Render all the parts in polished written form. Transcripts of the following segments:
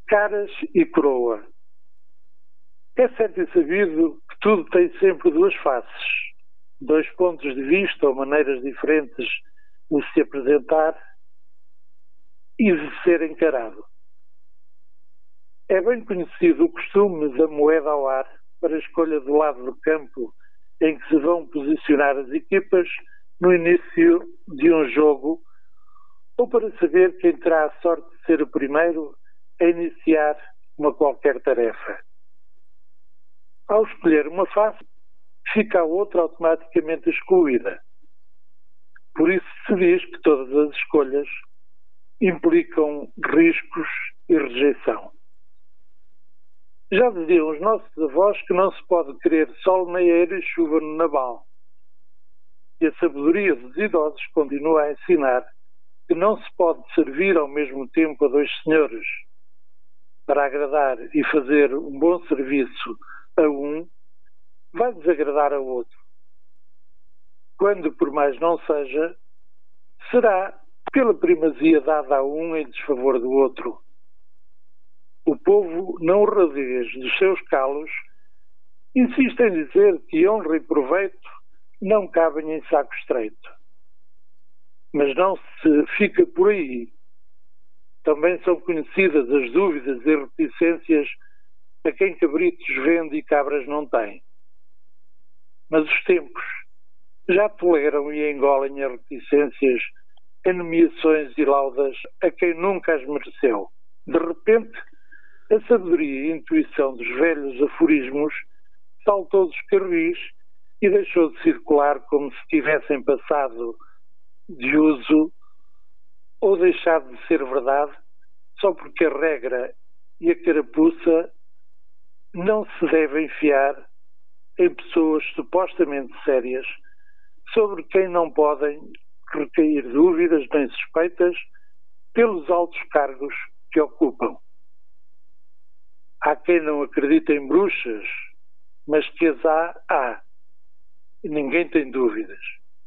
Caras e coroa. É certo e sabido que tudo tem sempre duas faces, dois pontos de vista ou maneiras diferentes de se apresentar e de ser encarado. É bem conhecido o costume da moeda ao ar para a escolha do lado do campo em que se vão posicionar as equipas no início de um jogo ou para saber quem terá a sorte de ser o primeiro a iniciar uma qualquer tarefa. Ao escolher uma face, fica a outra automaticamente excluída. Por isso se diz que todas as escolhas implicam riscos e rejeição. Já diziam os nossos avós que não se pode querer sol na eira e chuva no naval. E a sabedoria dos idosos continua a ensinar que não se pode servir ao mesmo tempo a dois senhores. Para agradar e fazer um bom serviço a um, vai desagradar a outro. Quando por mais não seja, será pela primazia dada a um em desfavor do outro. O povo, na honradez dos seus calos, insiste em dizer que honra e proveito não cabem em saco estreito. Mas não se fica por aí. Também são conhecidas as dúvidas e reticências a quem cabritos vende e cabras não tem. Mas os tempos já toleram e engolem as reticências em nomeações e laudas a quem nunca as mereceu. De repente, a sabedoria e a intuição dos velhos aforismos saltou dos carris e deixou de circular como se tivessem passado de uso ou deixado de ser verdade só porque a regra e a carapuça não se devem fiar em pessoas supostamente sérias sobre quem não podem recair dúvidas nem suspeitas pelos altos cargos que ocupam. Há quem não acredita em bruxas, mas que as há. E ninguém tem dúvidas.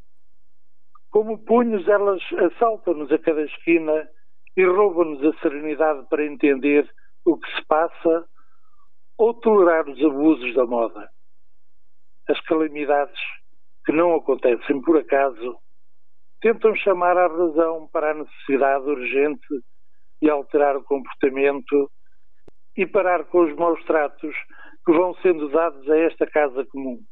Como punhos, elas assaltam-nos a cada esquina e roubam-nos a serenidade para entender o que se passa ou tolerar os abusos da moda. As calamidades que não acontecem por acaso tentam chamar à razão para a necessidade urgente de alterar o comportamento e parar com os maus tratos que vão sendo dados a esta casa comum.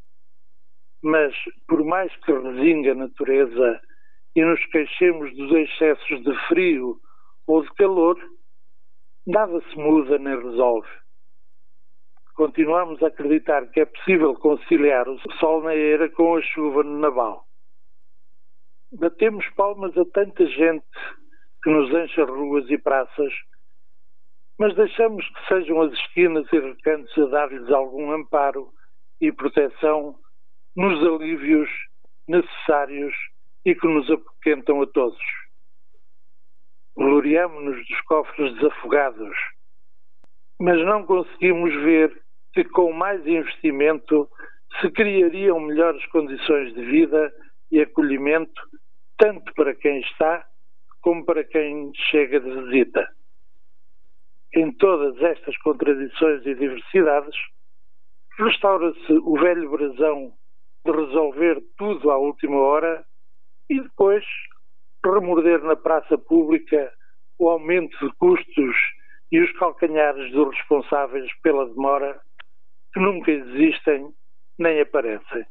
Mas, por mais que resingue a natureza e nos queixemos dos excessos de frio ou de calor, nada se muda nem resolve. Continuamos a acreditar que é possível conciliar o sol na eira com a chuva no naval. Batemos palmas a tanta gente que nos enche as ruas e praças, mas deixamos que sejam as esquinas e recantos a dar-lhes algum amparo e proteção nos alívios necessários e que nos apoquentam a todos. Gloriamo-nos dos cofres desafogados, mas não conseguimos ver que com mais investimento se criariam melhores condições de vida e acolhimento, tanto para quem está como para quem chega de visita. Em todas estas contradições e diversidades, restaura-se o velho brasão de resolver tudo à última hora e depois remorder na praça pública o aumento de custos e os calcanhares dos responsáveis pela demora que nunca existem nem aparecem.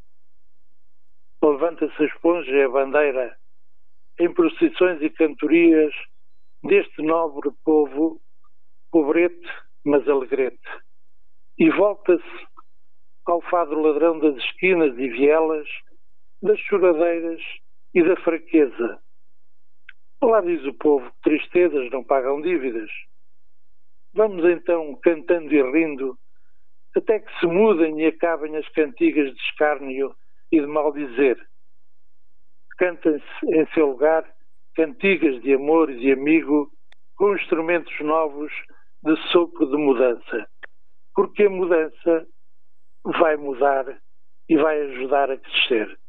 Levanta-se a esponja e a bandeira em procissões e cantorias deste nobre povo, pobrete, mas alegrete, e volta-se ao fado ladrão das esquinas e vielas, das choradeiras e da fraqueza. Lá diz o povo que tristezas não pagam dívidas. Vamos então cantando e rindo, até que se mudem e acabem as cantigas de escárnio e de maldizer. Cantem-se em seu lugar cantigas de amor e de amigo com instrumentos novos de sopro de mudança. Porque a mudança vai mudar e vai ajudar a crescer.